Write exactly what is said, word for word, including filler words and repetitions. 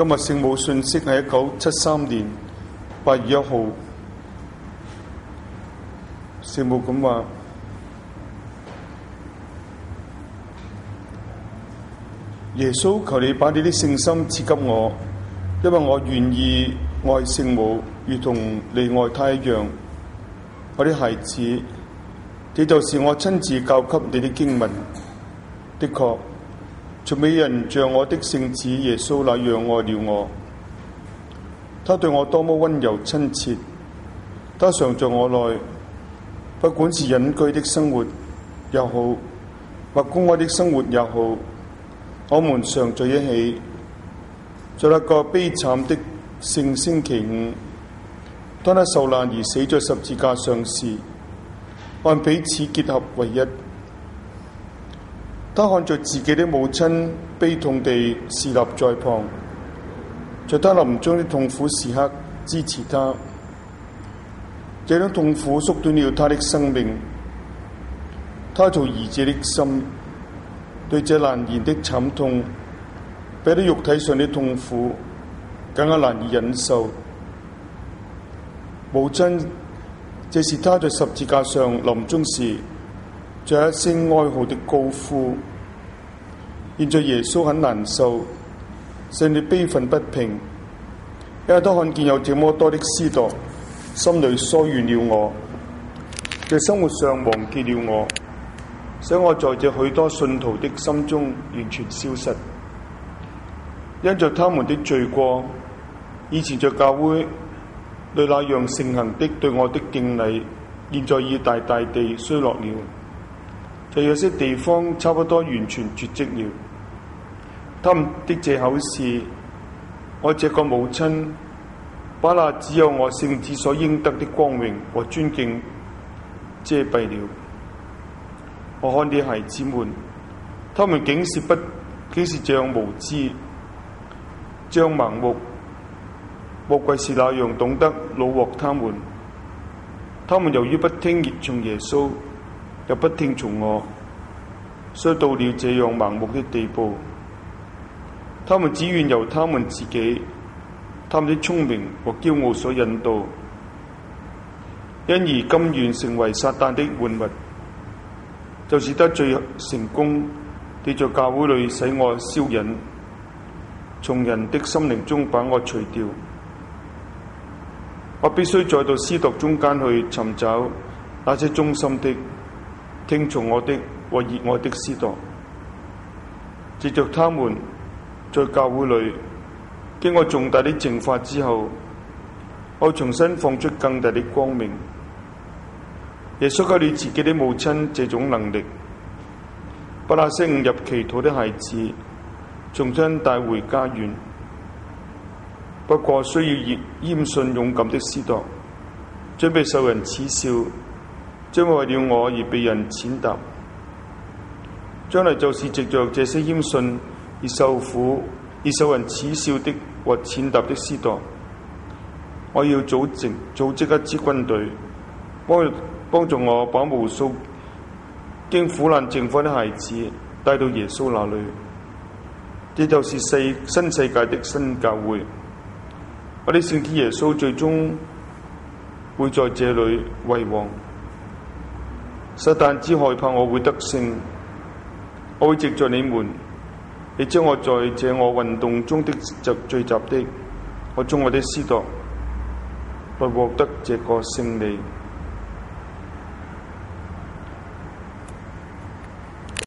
今日聖母信息係一九七三年八月一號，聖母咁話：耶穌，求你把你的聖心賜給我，因為我願意愛聖母，如同你愛她一樣。我的孩子，這就是我親自教給你的經文。的確，從未有人像我的聖子耶穌那樣愛了我。他對我多麼溫柔親切，他常在我內，不管是隱居的生活也好，或公開的生活也好，我們常在一起。在那個悲慘的聖星期五，當他受難而死在十字架上時，按彼此結合為一。他看着自己的母親悲痛地侍立在旁，在他臨終的痛苦時刻支持他。這種痛苦縮短了他的生命。他做兒子的心對這難言的慘痛，比起肉體上的痛苦更加難以忍受。母親，這是他在十字架上臨終時最後一聲哀號的高呼。現在耶穌很難受，心裏悲憤不平，因為他看見有這麼多的司鐸，心裏疏遠了我，在生活上忘記了我，使我在這許多信徒的心中完全消失。因着他們的罪過，以前在教會裏那樣盛行的對我的敬禮，現在已大大地衰落了。在有些地方差不多完全絕跡了。他們的藉口是：我這個母親把那只有我聖子所應得的光榮和尊敬遮蔽了。我看見孩子們，他們竟是不竟是這樣無知，這樣盲目。莫貴是那樣懂得擄獲他們。他們由於不聽從耶穌，又不聽從我，所以到了這樣盲目的地步。他們只願由他們自己、他們的聰明和驕傲所引導，因而甘願成為撒旦的玩物，就是得最成功地在教會裏使我消隱，從人的心靈中把我除掉。我必須再到司鐸中間去尋找那些忠心的、聽從我的和熱愛的司鐸，藉着他們在教會裏經過重大的淨化之後，我重新放出更大的光明。耶穌給了自己的母親這種能力，把那些誤入歧途的孩子重新帶回家園。不過需要謙遜勇敢的司鐸，準備受人恥笑，將為了我而被人踐踏。將來就是藉着這些謙遜而受苦、而受人恥笑的或踐踏的司鐸，我要組織組織一支軍隊，幫幫助我把無數經苦難淨化的孩子帶到耶穌那裏。這就是世新世界的新教會。我的聖子耶穌最終會在這裏為王。撒旦只害怕我會得勝，我會藉着你們，你將我在這我運動中的聚集的我中我的司鐸，來獲得這個勝利。